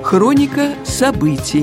Хроника событий.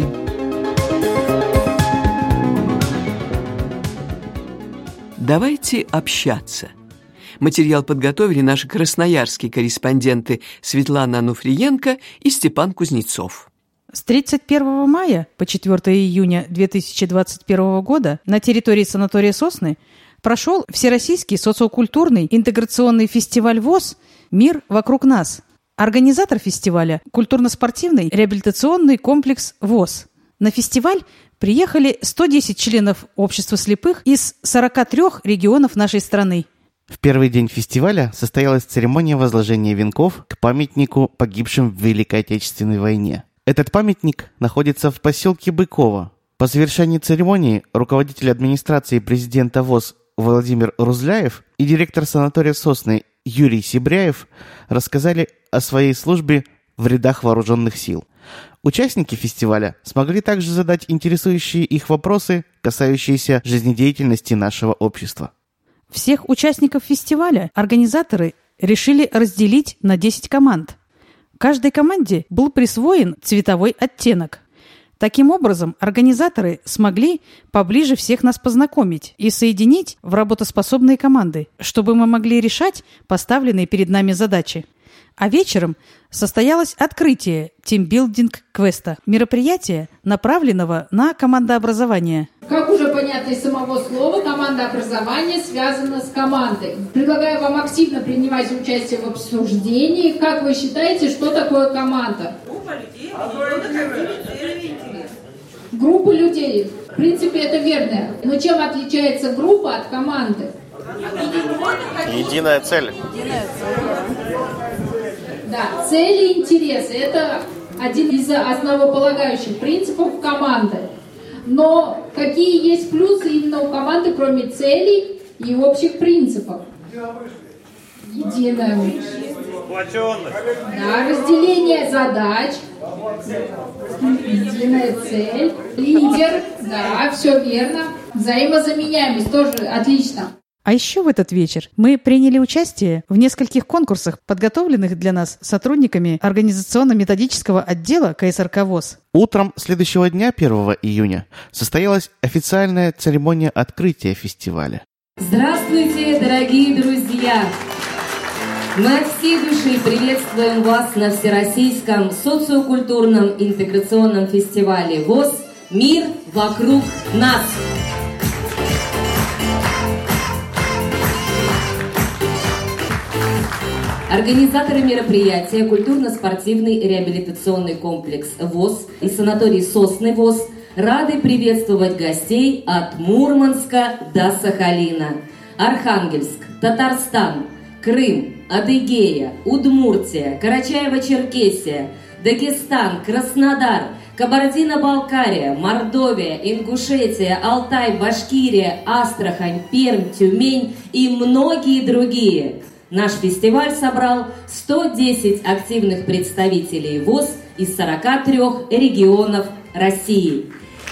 Давайте общаться. Материал подготовили наши красноярские корреспонденты Светлана Ануфриенко и Степан Кузнецов. С 31 мая по 4 июня 2021 года на территории санатория «Сосны» прошел Всероссийский социокультурный интеграционный фестиваль ВОС «Мир вокруг нас». Организатор фестиваля – культурно-спортивный реабилитационный комплекс ВОС. На фестиваль приехали 110 членов общества слепых из 43 регионов нашей страны. В первый день фестиваля состоялась церемония возложения венков к памятнику погибшим в Великой Отечественной войне. Этот памятник находится в поселке Быково. По завершении церемонии руководитель администрации президента ВОС Владимир Рузляев и директор санатория «Сосны» Юрий Сибряев рассказали о своей службе в рядах вооруженных сил. Участники фестиваля смогли также задать интересующие их вопросы, касающиеся жизнедеятельности нашего общества. Всех участников фестиваля организаторы решили разделить на 10 команд. Каждой команде был присвоен цветовой оттенок. Таким образом, организаторы смогли поближе всех нас познакомить и соединить в работоспособные команды, чтобы мы могли решать поставленные перед нами задачи. А вечером состоялось открытие тимбилдинг-квеста, мероприятия, направленного на командообразование. Как уже понятно из самого слова, командообразование связано с командой. Предлагаю вам активно принимать участие в обсуждении. Как вы считаете, что такое команда? Группа людей. В принципе, это верно. Но чем отличается группа от команды? Единая цель. Да, цели и интересы – это один из основополагающих принципов команды. Но какие есть плюсы именно у команды, кроме целей и общих принципов? Единая. Да, разделение задач. Единая цель. Лидер. Да, все верно. Взаимозаменяемость тоже отлично. А еще в этот вечер мы приняли участие в нескольких конкурсах, подготовленных для нас сотрудниками организационно-методического отдела КСРК ВОС. Утром следующего дня, 1 июня, состоялась официальная церемония открытия фестиваля. Здравствуйте, дорогие друзья! Мы от всей души приветствуем вас на Всероссийском социокультурном интеграционном фестивале ВОС «Мир вокруг нас». Организаторы мероприятия культурно-спортивный реабилитационный комплекс ВОС и санаторий «Сосны» ВОС рады приветствовать гостей от Мурманска до Сахалина, Архангельск, Татарстан, Крым, Адыгея, Удмуртия, Карачаево-Черкесия, Дагестан, Краснодар, Кабардино-Балкария, Мордовия, Ингушетия, Алтай, Башкирия, Астрахань, Пермь, Тюмень и многие другие. Наш фестиваль собрал 110 активных представителей ВОС из 43 регионов России.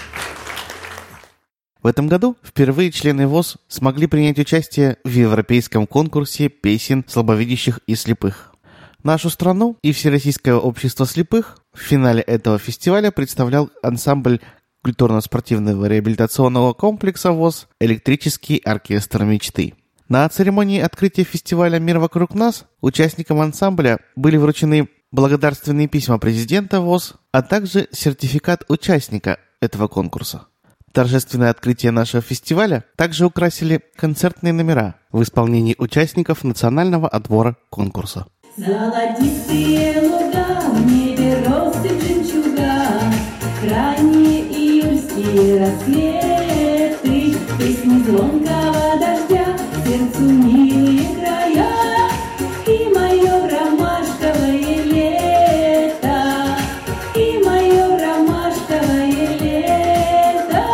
В этом году впервые члены ВОС смогли принять участие в европейском конкурсе песен слабовидящих и слепых. Нашу страну и Всероссийское общество слепых в финале этого фестиваля представлял ансамбль культурно-спортивного реабилитационного комплекса ВОС «Электрический оркестр мечты». На церемонии открытия фестиваля «Мир вокруг нас» участникам ансамбля были вручены благодарственные письма президента ВОС, а также сертификат участника этого конкурса. Торжественное открытие нашего фестиваля также украсили концертные номера в исполнении участников национального отбора конкурса. Золотистые луга, в небе россыпь жемчуга, ранние июльские рассветы, песни звонкого дождя, сердцу милые края, и мое ромашковое лето, и мое ромашковое лето.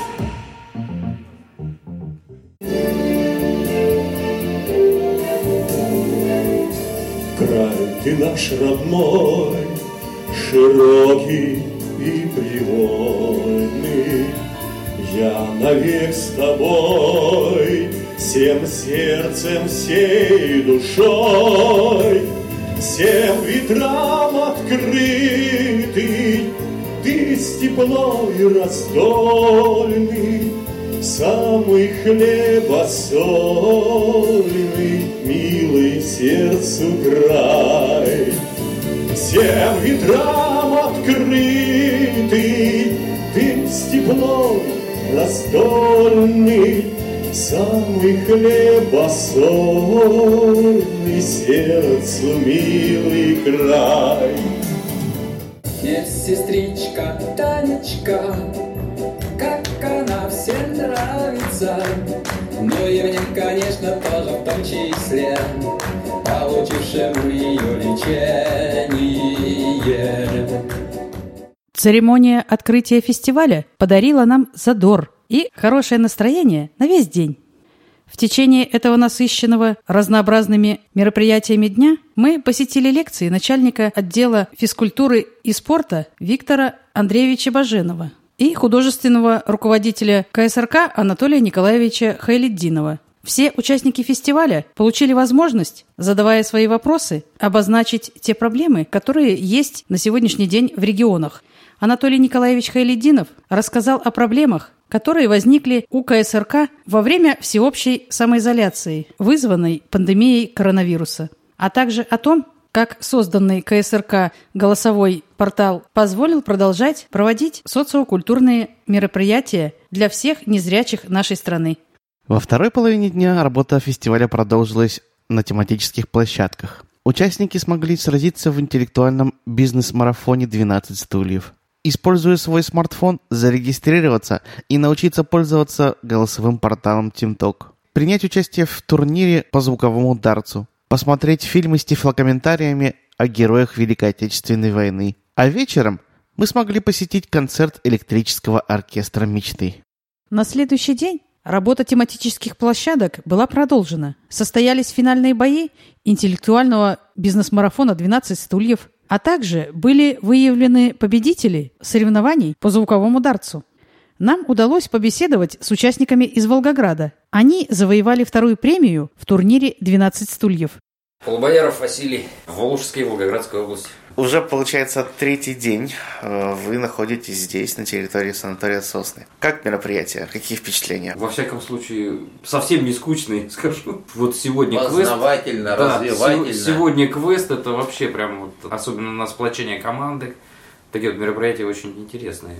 Край ты наш родной, широкий и привольный, я навек с тобой, всем сердцем, всей душой, всем ветрам открытый, степной раздольный, самый хлебосольный, милый сердцу край. Всем ветрам открытый, ты степной раздольный, самый хлебосольный, сердцу милый край. Есть сестричка Танечка, как она всем нравится, но и мне, конечно, тоже в том числе, получившему ее лечение. Церемония открытия фестиваля подарила нам задор и хорошее настроение на весь день. В течение этого насыщенного разнообразными мероприятиями дня мы посетили лекции начальника отдела физкультуры и спорта Виктора Андреевича Баженова и художественного руководителя КСРК Анатолия Николаевича Хайлетдинова. Все участники фестиваля получили возможность, задавая свои вопросы, обозначить те проблемы, которые есть на сегодняшний день в регионах. Анатолий Николаевич Хайлетдинов рассказал о проблемах, которые возникли у КСРК во время всеобщей самоизоляции, вызванной пандемией коронавируса, а также о том, как созданный КСРК голосовой портал позволил продолжать проводить социокультурные мероприятия для всех незрячих нашей страны. Во второй половине дня работа фестиваля продолжилась на тематических площадках. Участники смогли сразиться в интеллектуальном бизнес-марафоне «12 стульев». Используя свой смартфон, зарегистрироваться и научиться пользоваться голосовым порталом TeamTalk. Принять участие в турнире по звуковому дартсу. Посмотреть фильмы с тифлокомментариями о героях Великой Отечественной войны. А вечером мы смогли посетить концерт электрического оркестра мечты. На следующий день работа тематических площадок была продолжена. Состоялись финальные бои интеллектуального бизнес-марафона «12 стульев», а также были выявлены победители соревнований по звуковому дартсу. Нам удалось побеседовать с участниками из Волгограда. Они завоевали вторую премию в турнире «12 стульев». Полубояров Василий, Волжской и Волгоградской области. Уже, получается, третий день вы находитесь здесь, на территории санатория «Сосны». Как мероприятие? Какие впечатления? Во всяком случае, совсем не скучный, скажу. Вот сегодня познавательно, квест. развивательно. Да, сегодня квест, это вообще прям вот, особенно на сплочение команды. Такие вот мероприятия очень интересные.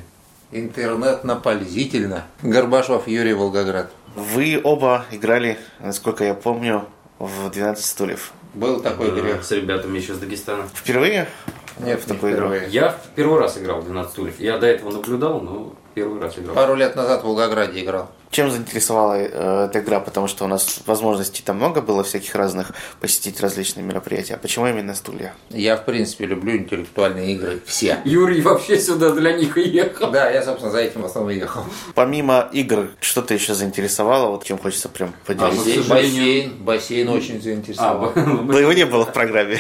Интернетно-пользительно. Горбашев Юрий, Волгоград. Вы оба играли, насколько я помню, в «12 стульев». Был такой грех. С ребятами еще из Дагестана. Впервые? Нет, в такой игре. Я первый раз играл в 12 стульев. Я до этого наблюдал, но первый раз играл. Пару лет назад в Волгограде играл. Чем заинтересовала эта игра? Потому что у нас возможностей там много было всяких разных, посетить различные мероприятия. А почему именно стулья? Я, в принципе, люблю интеллектуальные игры. Все. Юрий вообще сюда для них и ехал. Да, я, собственно, за этим в основном и ехал. Помимо игр, что-то еще заинтересовало? Вот чем хочется прям поделиться? Бассейн очень заинтересовал. Но его не было в программе.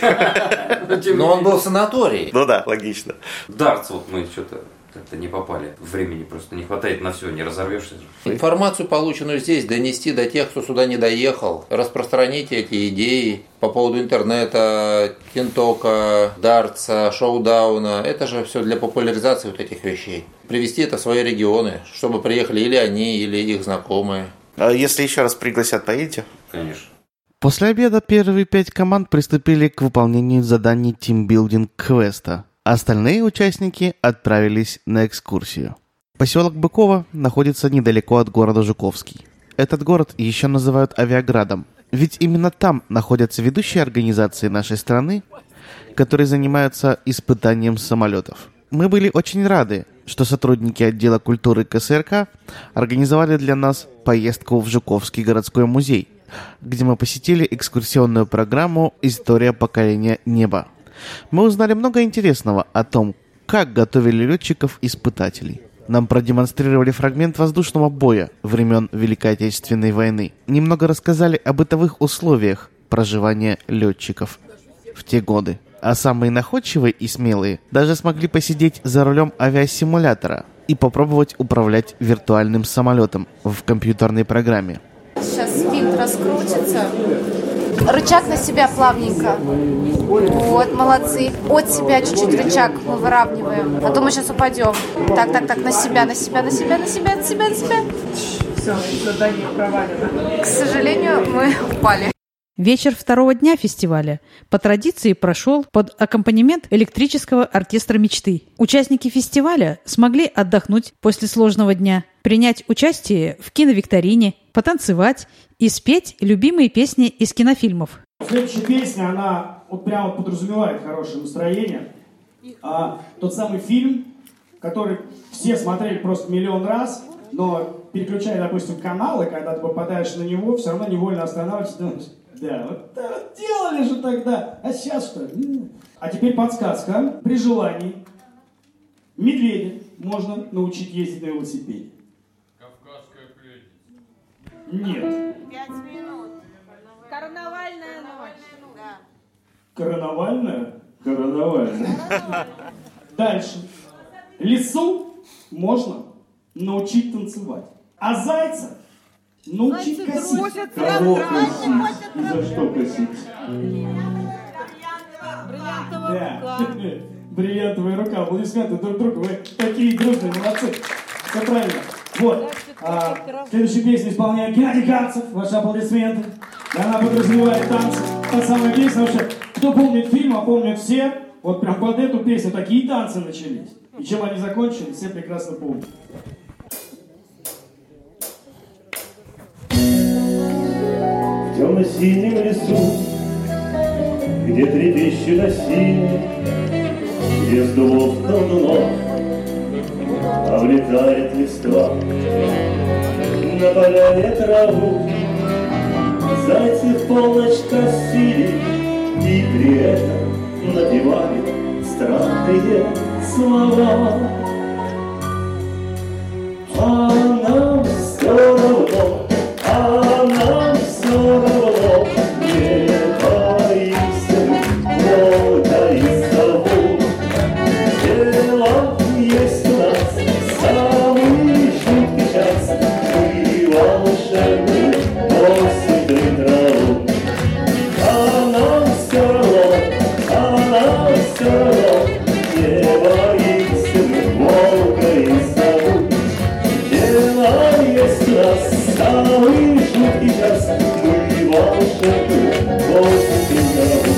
Но он был в санатории. Ну да, логично. Дартс вот мы что-то как-то не попали. Времени просто не хватает на все, не разорвешься. Информацию, полученную здесь, донести до тех, кто сюда не доехал. Распространить эти идеи по поводу интернета, тинтока, дартса, шоудауна. Это же все для популяризации вот этих вещей. Привести это в свои регионы, чтобы приехали или они, или их знакомые. А если еще раз пригласят, поедете? Конечно. После обеда первые 5 команд приступили к выполнению заданий тимбилдинг-квеста. Остальные участники отправились на экскурсию. Поселок Быково находится недалеко от города Жуковский. Этот город еще называют Авиаградом, ведь именно там находятся ведущие организации нашей страны, которые занимаются испытанием самолетов. Мы были очень рады, что сотрудники отдела культуры КСРК организовали для нас поездку в Жуковский городской музей, где мы посетили экскурсионную программу «История покорения неба». Мы узнали много интересного о том, как готовили летчиков-испытателей. Нам продемонстрировали фрагмент воздушного боя времен Великой Отечественной войны. Немного рассказали о бытовых условиях проживания летчиков в те годы. А самые находчивые и смелые даже смогли посидеть за рулем авиасимулятора и попробовать управлять виртуальным самолетом в компьютерной программе. Сейчас винт раскрутится, Рычаг на себя плавненько. Вот, молодцы. От себя чуть-чуть рычаг мы выравниваем. А то мы сейчас упадем. Так, на себя. Все, задание провалено. К сожалению, мы упали. Вечер второго дня фестиваля по традиции прошел под аккомпанемент электрического оркестра мечты. Участники фестиваля смогли отдохнуть после сложного дня, принять участие в киновикторине, потанцевать и спеть любимые песни из кинофильмов. Следующая песня, она вот прямо подразумевает хорошее настроение. Тот самый фильм, который все смотрели просто миллион раз, но переключая, допустим, каналы, когда ты попадаешь на него, все равно невольно останавливаешься, думаешь, да, вот делали же тогда, а сейчас что? А теперь подсказка. При желании медведя можно научить ездить на велосипеде. Кавказская пленница. Нет. 5 минут. Карнавальная ночь. Да. Карнавальная? Карнавальная. Дальше. Лису можно научить танцевать. А зайца научить косить. Кого косить? И за что косить? Бриллиантовая рука. Бриллиантовая рука. Аплодисменты друг другу. Вы такие дружные, молодцы. Все правильно. Вот. Следующую песню исполняет Геннадий Карцев. Ваши аплодисменты. Она подразумевает танцы. Та самая песня вообще. Кто помнит фильм, а помнят все. Вот прям под эту песню такие танцы начались. И чем они закончились, все прекрасно помнят. В темно-синем лесу, где трепещет осень, где с дубов колдунов облетает листва, на поля и траву зайцы в полночь косили и при этом напевали странные слова. А нам все равно, не боимся года и сову. Дело есть у нас самый жуткий час, мы волшебные осень траву. А нам все равно, не боимся волка и сову. Дело есть у нас самый жуткий час, мы волшебные осень траву.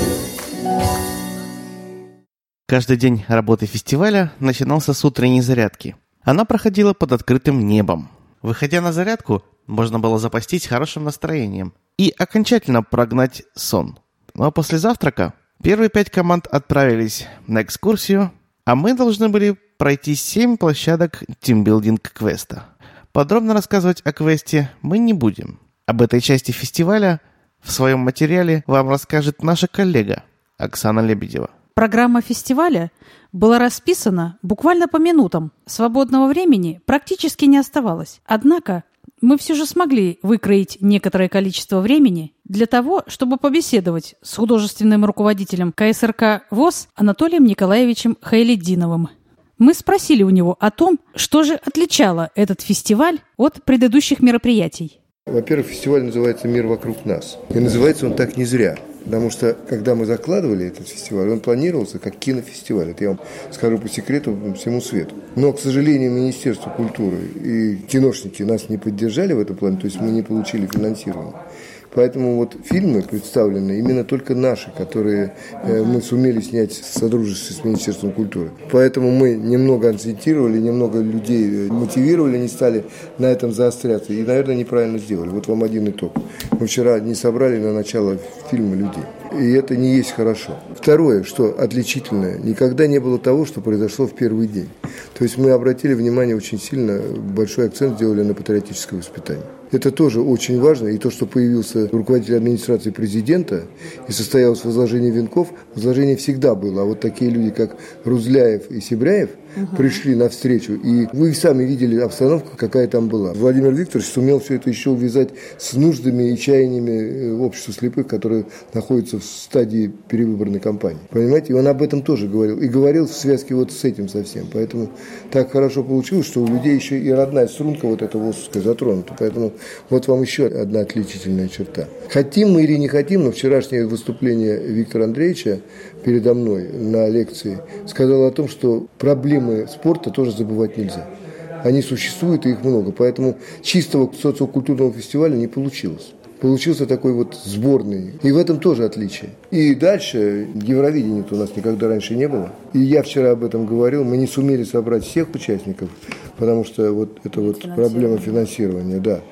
Каждый день работы фестиваля начинался с утренней зарядки. Она проходила под открытым небом. Выходя на зарядку, можно было запастись хорошим настроением и окончательно прогнать сон. Ну а после завтрака первые 5 команд отправились на экскурсию, а мы должны были пройти 7 площадок тимбилдинг-квеста. Подробно рассказывать о квесте мы не будем. Об этой части фестиваля в своем материале вам расскажет наша коллега Оксана Лебедева. Программа фестиваля была расписана буквально по минутам. Свободного времени практически не оставалось. Однако мы все же смогли выкроить некоторое количество времени для того, чтобы побеседовать с художественным руководителем КСРК ВОС Анатолием Николаевичем Хайлетдиновым. Мы спросили у него о том, что же отличало этот фестиваль от предыдущих мероприятий. Во-первых, фестиваль называется «Мир вокруг нас». И называется он так не зря. Потому что, когда мы закладывали этот фестиваль, он планировался как кинофестиваль. Это я вам скажу по секрету всему свету. Но, к сожалению, Министерство культуры и киношники нас не поддержали в этом плане, то есть мы не получили финансирование. Поэтому вот фильмы представлены именно только наши, которые мы сумели снять в содружестве с Министерством культуры. Поэтому мы немного акцентировали, немного людей мотивировали, не стали на этом заостряться. И, наверное, неправильно сделали. Вот вам один итог. Мы вчера не собрали на начало фильма людей. И это не есть хорошо. Второе, что отличительное, никогда не было того, что произошло в первый день. То есть мы обратили внимание очень сильно, большой акцент сделали на патриотическое воспитание. Это тоже очень важно. И то, что появился руководитель администрации президента и состоялось возложение венков, возложение всегда было. А вот такие люди, как Рузляев и Сибряев, пришли навстречу. И вы сами видели обстановку, какая там была. Владимир Викторович сумел все это еще увязать с нуждами и чаяниями общества слепых, которые находятся в стадии перевыборной кампании. Понимаете? И он об этом тоже говорил. И говорил в связке вот с этим совсем. Поэтому так хорошо получилось, что у людей еще и родная струнка вот эта ВОСовская затронута. Поэтому вот вам еще одна отличительная черта. Хотим мы или не хотим, но вчерашнее выступление Виктора Андреевича передо мной на лекции сказало о том, что проблемы спорта тоже забывать нельзя. Они существуют, и их много. Поэтому чистого социокультурного фестиваля не получилось. Получился такой вот сборный. И в этом тоже отличие. И дальше Евровидения-то у нас никогда раньше не было. И я вчера об этом говорил. Мы не сумели собрать всех участников, потому что вот это вот проблема финансирования, да.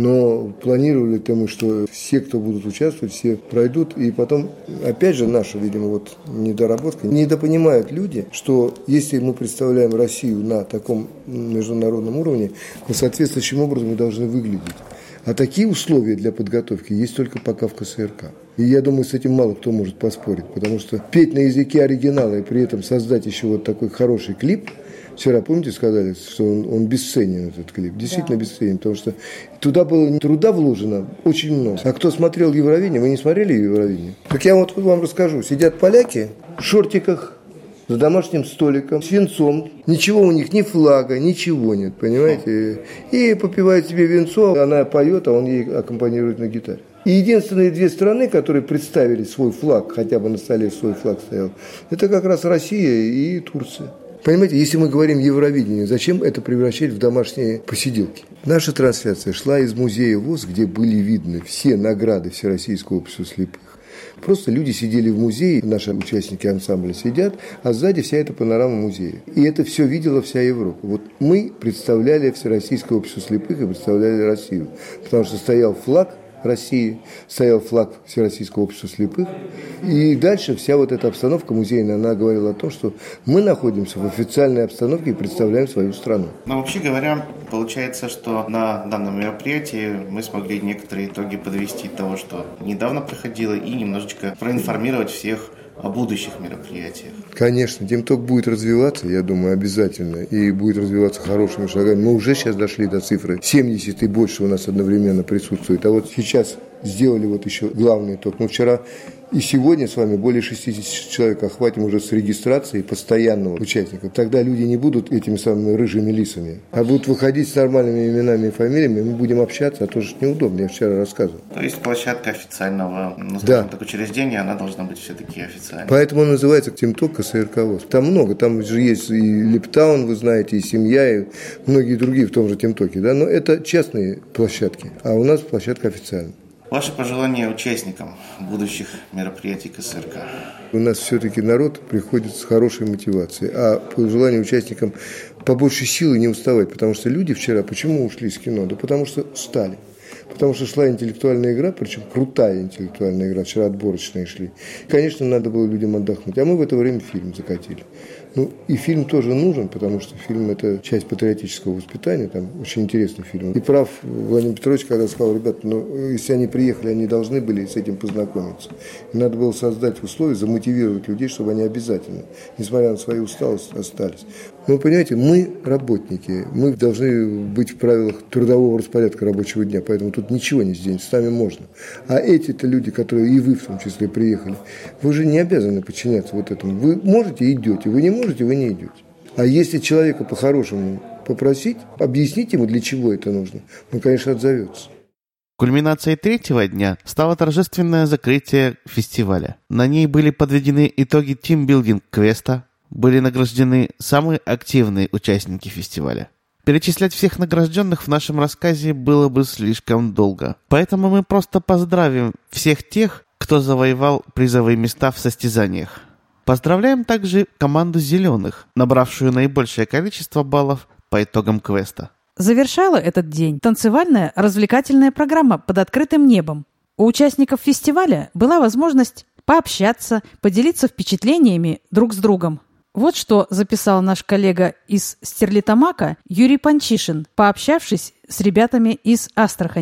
Но планировали-то мы, что все, кто будут участвовать, все пройдут. И потом, опять же, наша, видимо, вот недоработка. Недопонимают люди, что если мы представляем Россию на таком международном уровне, то соответствующим образом мы должны выглядеть. А такие условия для подготовки есть только пока в КСРК. И я думаю, с этим мало кто может поспорить, потому что петь на языке оригинала и при этом создать еще вот такой хороший клип. Вчера, помните, сказали, что он бесценен, этот клип. Действительно бесценен, потому что туда было труда вложено очень много. А кто смотрел Евровидение, вы не смотрели Евровидение? Так я вот вам расскажу. Сидят поляки в шортиках, за домашним столиком, с венцом. Ничего у них, ни флага, ничего нет, понимаете? И попивает себе венцо, она поет, а он ей аккомпанирует на гитаре. И единственные две страны, которые представили свой флаг, хотя бы на столе свой флаг стоял, это как раз Россия и Турция. Понимаете, если мы говорим Евровидение, зачем это превращать в домашние посиделки? Наша трансляция шла из музея ВОС, где были видны все награды Всероссийского общества слепых. Просто люди сидели в музее, наши участники ансамбля сидят, а сзади вся эта панорама музея. И это все видела вся Европа. Вот мы представляли Всероссийское общество слепых и представляли Россию. Потому что стоял флаг России, стоял флаг Всероссийского общества слепых. И дальше вся вот эта обстановка музейная, она говорила о том, что мы находимся в официальной обстановке и представляем свою страну. Но вообще говоря, получается, что на данном мероприятии мы смогли некоторые итоги подвести того, что недавно проходило, и немножечко проинформировать всех о будущих мероприятиях. Конечно, Тимток будет развиваться, я думаю, обязательно, и будет развиваться хорошими шагами. Мы уже сейчас дошли до цифры 70 и больше у нас одновременно присутствует. А вот сейчас сделали вот еще главный итог. Мы вчера и сегодня с вами более 60 человек охватим уже с регистрацией постоянного участника. Тогда люди не будут этими самыми рыжими лисами, а будут выходить с нормальными именами и фамилиями. Мы будем общаться, а то же неудобно, я вчера рассказывал. То есть площадка официального, так, учреждения, она должна быть все-таки официальной. Поэтому он называется Тимток КСРК ВОС. Там много, там же есть и Липтаун, вы знаете, и Семья, и многие другие в том же Тимтоке, да, но это частные площадки, а у нас площадка официальная. Ваши пожелания участникам будущих мероприятий КСРК? У нас все-таки народ приходит с хорошей мотивацией, а пожелания участникам побольше силы не уставать, потому что люди вчера почему ушли из кино? Да потому что устали. Потому что шла интеллектуальная игра, причем крутая интеллектуальная игра, вчера отборочные шли. И, конечно, надо было людям отдохнуть, а мы в это время фильм закатили. Ну, и фильм тоже нужен, потому что фильм – это часть патриотического воспитания, там очень интересный фильм. И прав Владимир Петрович, когда сказал, ребята, если они приехали, они должны были с этим познакомиться. И надо было создать условия, замотивировать людей, чтобы они обязательно, несмотря на свою усталость, остались. Но вы понимаете, мы работники, мы должны быть в правилах трудового распорядка рабочего дня, поэтому тут ничего не сделать, с нами можно. А эти-то люди, которые и вы в том числе приехали, вы же не обязаны подчиняться вот этому. Вы можете – идете, вы не можете – вы не идете. А если человека по-хорошему попросить, объяснить ему, для чего это нужно, он, конечно, отзовется. Кульминацией третьего дня стало торжественное закрытие фестиваля. На ней были подведены итоги тимбилдинг-квеста, были награждены самые активные участники фестиваля. Перечислять всех награжденных в нашем рассказе было бы слишком долго. Поэтому мы просто поздравим всех тех, кто завоевал призовые места в состязаниях. Поздравляем также команду «Зеленых», набравшую наибольшее количество баллов по итогам квеста. Завершала этот день танцевальная развлекательная программа под открытым небом. У участников фестиваля была возможность пообщаться, поделиться впечатлениями друг с другом. Вот что записал наш коллега из Стерлитамака Юрий Панчишин, пообщавшись с ребятами из Астрахани.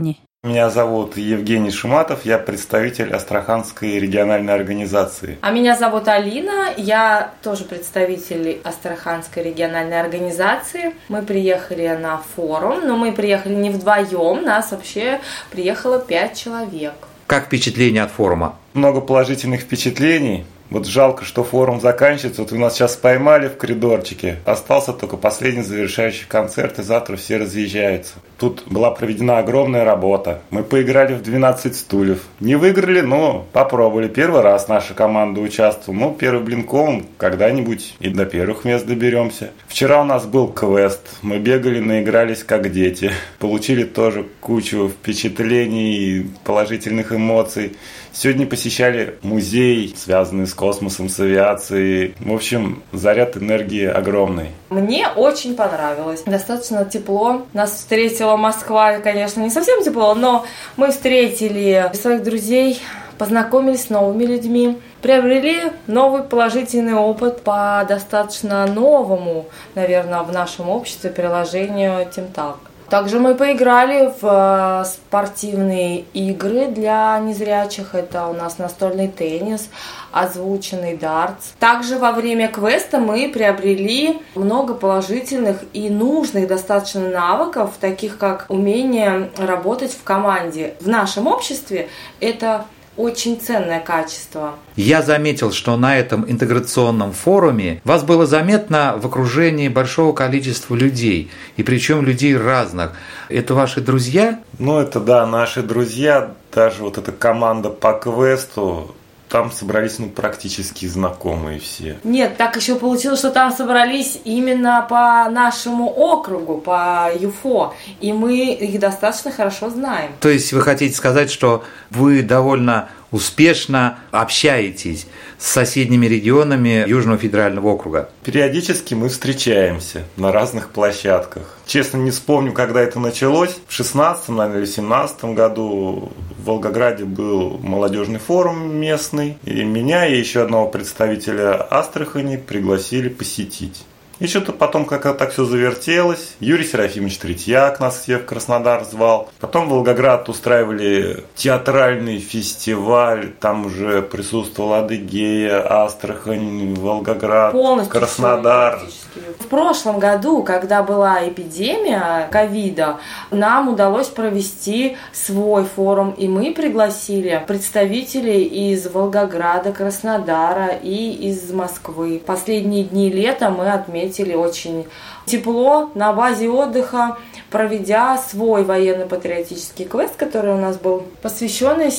Меня зовут Евгений Шуматов, я представитель Астраханской региональной организации. А меня зовут Алина, я тоже представитель Астраханской региональной организации. Мы приехали на форум, но мы приехали не вдвоем, нас вообще приехало 5 человек. Как впечатление от форума? Много положительных впечатлений. Вот жалко, что форум заканчивается. Вот вы нас сейчас поймали в коридорчике. Остался только последний завершающий концерт, и завтра все разъезжаются. Тут была проведена огромная работа. Мы поиграли в 12 стульев. Не выиграли, но попробовали. Первый раз наша команда участвовала. Ну, первый блинком, когда-нибудь и до первых мест доберемся. Вчера у нас был квест. Мы бегали, наигрались как дети. Получили тоже кучу впечатлений, положительных эмоций. Сегодня посещали музей, связанный с космосом, с авиацией. В общем, заряд энергии огромный. Мне очень понравилось. Достаточно тепло. Нас встретила Москва, конечно, не совсем тепло, но мы встретили своих друзей, познакомились с новыми людьми, приобрели новый положительный опыт по достаточно новому, наверное, в нашем обществе приложению TeamTalk. Также мы поиграли в спортивные игры для незрячих. Это у нас настольный теннис, озвученный дартс. Также во время квеста мы приобрели много положительных и нужных достаточно навыков, таких как умение работать в команде. В нашем обществе это очень ценное качество. Я заметил, что на этом интеграционном форуме вас было заметно в окружении большого количества людей, и причем людей разных. Это ваши друзья? Ну, это да, наши друзья. Даже вот эта команда по квесту, там собрались практически знакомые все. Нет, так еще получилось, что там собрались именно по нашему округу, по ЮФО, и мы их достаточно хорошо знаем. То есть вы хотите сказать, что вы довольно успешно общаетесь с соседними регионами Южного федерального округа? Периодически мы встречаемся на разных площадках. Честно, не вспомню, когда это началось. В 16-м, наверное, или 17-м году в Волгограде был молодежный форум местный. И меня и еще одного представителя Астрахани пригласили посетить. И что-то потом как-то так все завертелось. Юрий Серафимович Третьяк нас всех в Краснодар звал. Потом в Волгоград устраивали театральный фестиваль. Там уже присутствовала Адыгея, Астрахань, Волгоград, полностью Краснодар. В прошлом году, когда была эпидемия ковида, нам удалось провести свой форум. И мы пригласили представителей из Волгограда, Краснодара и из Москвы. Последние дни лета мы отметили очень тепло на базе отдыха, проведя свой военно-патриотический квест, который у нас был, посвященный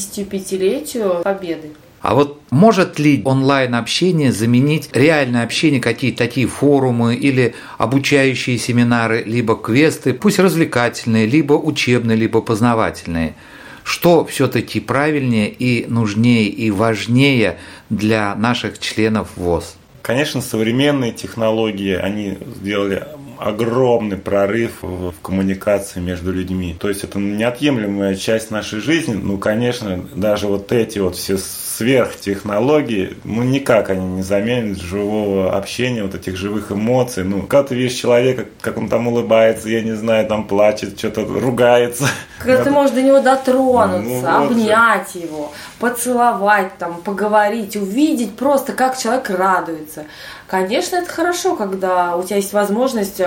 75-летию Победы. А вот может ли онлайн-общение заменить реальное общение, какие-то такие форумы или обучающие семинары, либо квесты, пусть развлекательные, либо учебные, либо познавательные? Что все-таки правильнее и нужнее и важнее для наших членов ВОС? Конечно, современные технологии, они сделали огромный прорыв в коммуникации между людьми. То есть это неотъемлемая часть нашей жизни. Ну, конечно, даже вот эти вот все сверхтехнологии, ну, никак они не заменят живого общения, вот этих живых эмоций. Ну, когда ты видишь человека, как он там улыбается, я не знаю, там плачет, что-то ругается. Когда ты можешь до него дотронуться, обнять его, поцеловать, там, поговорить, увидеть просто, как человек радуется. Конечно, это хорошо, когда у тебя есть возможность,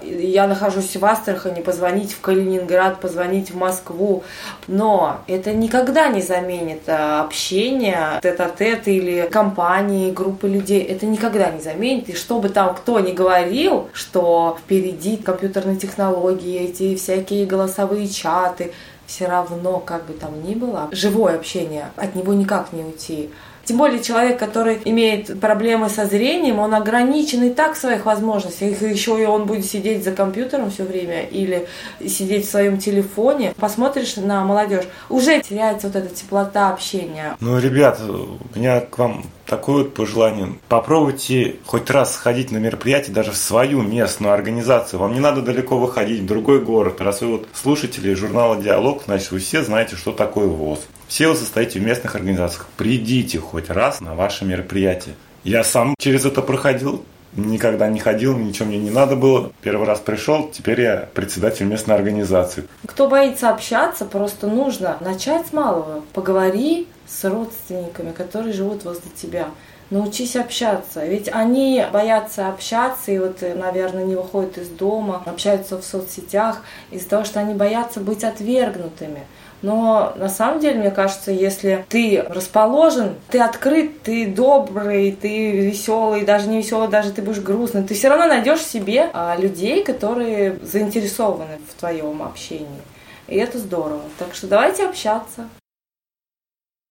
я нахожусь в Астрахани, позвонить в Калининград, позвонить в Москву, но это никогда не заменит общение тет-а-тет или компании, группы людей. Это никогда не заменит. И что бы там кто ни говорил, что впереди компьютерные технологии, эти всякие голосовые чаты, все равно, как бы там ни было, живое общение, от него никак не уйти. Тем более человек, который имеет проблемы со зрением, он ограничен и так в своих возможностях. Еще и он будет сидеть за компьютером все время или сидеть в своем телефоне. Посмотришь на молодежь, уже теряется вот эта теплота общения. Ну, ребят, у меня к вам такое вот пожелание. Попробуйте хоть раз сходить на мероприятие даже в свою местную организацию. Вам не надо далеко выходить в другой город. Раз вы вот слушатели журнала «Диалог», значит, вы все знаете, что такое ВОС. Все вы состоите в местных организациях. Придите хоть раз на ваше мероприятие. Я сам через это проходил. Никогда не ходил, ничего мне не надо было. Первый раз пришел, теперь я председатель местной организации. Кто боится общаться, просто нужно начать с малого. Поговори с родственниками, которые живут возле тебя. Научись общаться. Ведь они боятся общаться и вот, наверное, не выходят из дома, общаются в соцсетях из-за того, что они боятся быть отвергнутыми. Но на самом деле, мне кажется, если ты расположен, ты открыт, ты добрый, ты веселый, даже не веселый, даже ты будешь грустный, ты все равно найдешь в себе людей, которые заинтересованы в твоем общении. И это здорово. Так что давайте общаться.